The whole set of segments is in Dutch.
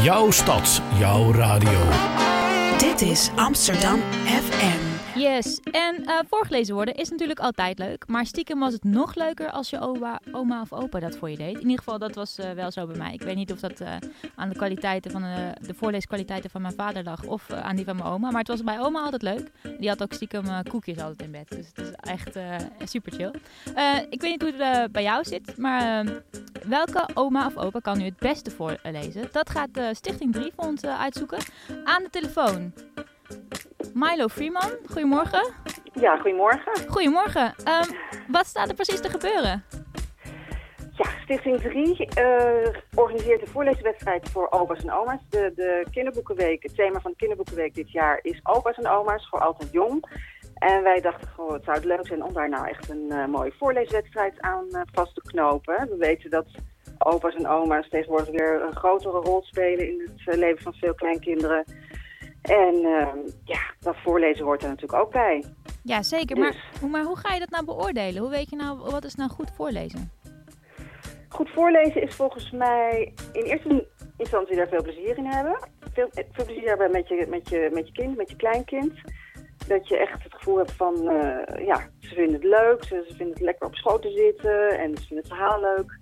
Jouw stad, jouw radio. Dit is Amsterdam FM. Yes, en voorgelezen worden is natuurlijk altijd leuk. Maar stiekem was het nog leuker als je oma of opa dat voor je deed. In ieder geval, dat was wel zo bij mij. Ik weet niet of dat aan de kwaliteiten van de voorleeskwaliteiten van mijn vader lag of aan die van mijn oma. Maar het was bij oma altijd leuk. Die had ook stiekem koekjes altijd in bed. Dus het is echt super chill. Ik weet niet hoe het bij jou zit, maar welke oma of opa kan nu het beste voorlezen? Dat gaat de Stichting 3 voor ons uitzoeken. Aan de telefoon Milo Freeman, goedemorgen. Ja, goedemorgen. Goedemorgen. Wat staat er precies te gebeuren? Ja, Stichting 3 organiseert een voorleeswedstrijd voor opa's en oma's. De kinderboekenweek, het thema van de kinderboekenweek dit jaar is opa's en oma's, voor oud en jong. En wij dachten gewoon, het zou het leuk zijn om daar nou echt een mooie voorleeswedstrijd aan vast te knopen. We weten dat opa's en oma's tegenwoordig weer een grotere rol spelen in het leven van veel kleinkinderen. En dat voorlezen hoort er natuurlijk ook bij. Ja, zeker. Dus. Maar hoe ga je dat nou beoordelen? Hoe weet je nou, wat is nou goed voorlezen? Goed voorlezen is volgens mij in eerste instantie daar veel plezier in hebben. Veel plezier hebben met je kind, met je kleinkind. Dat je echt het gevoel hebt van, ze vinden het leuk. Ze vinden het lekker op schoot te zitten en ze vinden het verhaal leuk.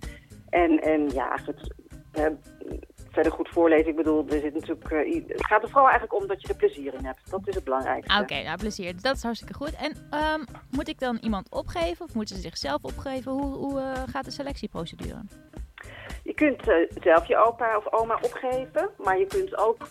Verder goed voorlezen. Ik bedoel, er zit natuurlijk, het gaat er vooral eigenlijk om dat je er plezier in hebt. Dat is het belangrijkste. Oké, nou plezier. Dat is hartstikke goed. En moet ik dan iemand opgeven of moeten ze zichzelf opgeven? Hoe gaat de selectieprocedure? Je kunt zelf je opa of oma opgeven, maar je kunt ook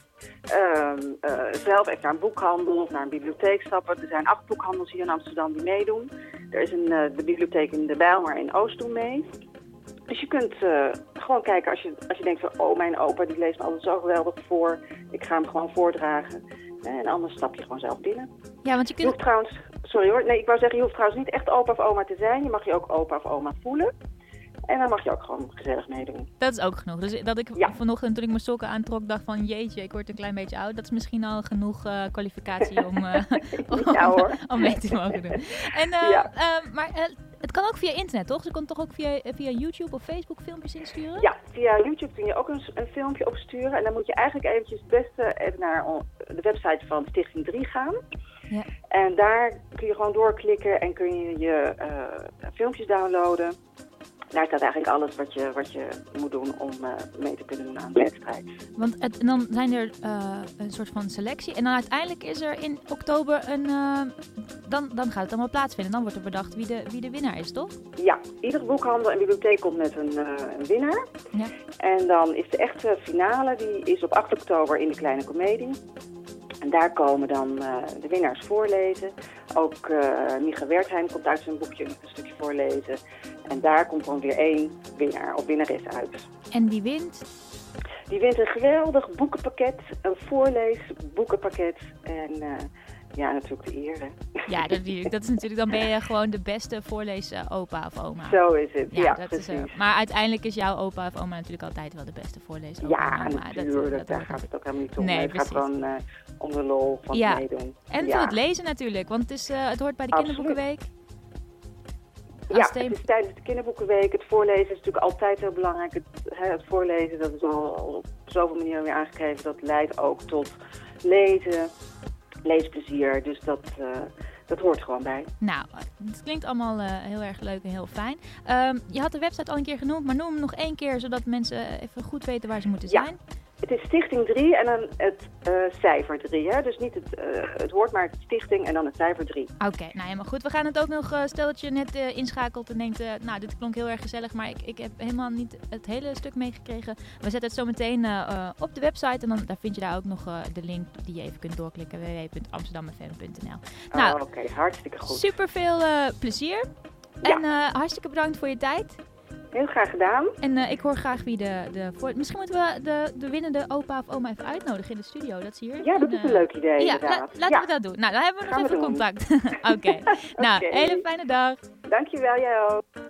zelf even naar een boekhandel of naar een bibliotheek stappen. Er zijn 8 boekhandels hier in Amsterdam die meedoen. Er is de bibliotheek in de Bijlmer in Oost doen mee. Dus je kunt gewoon kijken als je denkt van, mijn opa die leest me altijd zo geweldig voor. Ik ga hem gewoon voordragen. En anders stap je gewoon zelf binnen. Ja, want je kunt... Je hoeft trouwens, sorry hoor, nee, ik wou zeggen, je hoeft trouwens niet echt opa of oma te zijn. Je mag je ook opa of oma voelen. En dan mag je ook gewoon gezellig meedoen. Dat is ook genoeg. Dus dat ik vanochtend toen ik mijn sokken aantrok dacht van jeetje, ik word een klein beetje oud. Dat is misschien al genoeg kwalificatie om mee te mogen doen. En, maar het kan ook via internet, toch? Ze kon toch ook via YouTube of Facebook filmpjes insturen? Ja, via YouTube kun je ook een filmpje opsturen. En dan moet je eigenlijk eventjes het beste even naar de website van Stichting 3 gaan. Ja. En daar kun je gewoon doorklikken en kun je filmpjes downloaden. Daar staat eigenlijk alles wat je moet doen om mee te kunnen doen aan de wedstrijd. Want dan zijn er een soort van selectie. En dan uiteindelijk is er in oktober dan gaat het allemaal plaatsvinden. Dan wordt er bedacht wie de winnaar is, toch? Ja, iedere boekhandel en bibliotheek komt met een winnaar. Ja. En dan is de echte finale, die is op 8 oktober in de Kleine Comedie. En daar komen dan de winnaars voorlezen. Ook Micha Wertheim komt uit zijn boekje een stukje voorlezen. En daar komt dan weer 1 winnaar of winnares uit. En wie wint? Die wint een geweldig boekenpakket, een voorleesboekenpakket en natuurlijk de eer. Hè? Ja, dat is natuurlijk, dan ben je gewoon de beste voorlees-opa of oma. Zo is het, ja precies. Is maar uiteindelijk is jouw opa of oma natuurlijk altijd wel de beste voorlees-opa. Ja, natuurlijk, daar gaat het ook helemaal niet om. Nee, het gaat gewoon om de lol van het meedoen. En voor het lezen natuurlijk, want het hoort bij de kinderboekenweek. Ja, het is tijdens de kinderboekenweek. Het voorlezen is natuurlijk altijd heel belangrijk. Het voorlezen, dat is al op zoveel manieren weer aangegeven. Dat leidt ook tot lezen, leesplezier. Dus dat hoort gewoon bij. Nou, het klinkt allemaal heel erg leuk en heel fijn. Je had de website al een keer genoemd, maar noem hem nog 1 keer, zodat mensen even goed weten waar ze moeten zijn. Het is Stichting 3 en dan het cijfer 3. Hè? Dus niet het woord, maar het stichting en dan het cijfer 3. Oké, nou helemaal goed. We gaan het ook nog, stel dat je net inschakelt en denkt, dit klonk heel erg gezellig, maar ik heb helemaal niet het hele stuk meegekregen. We zetten het zo meteen op de website en daar vind je daar ook nog de link die je even kunt doorklikken, www.amsterdammefm.nl. Nou, oké, hartstikke goed. Super veel plezier en hartstikke bedankt voor je tijd. Heel graag gedaan. En ik hoor graag wie misschien moeten we de winnende opa of oma even uitnodigen in de studio. Dat is hier. Ja, dat is een leuk idee. Ja, laten we dat doen. Nou, dan hebben we nog even contact. Oké. Nou, hele fijne dag. Dankjewel, jij ook.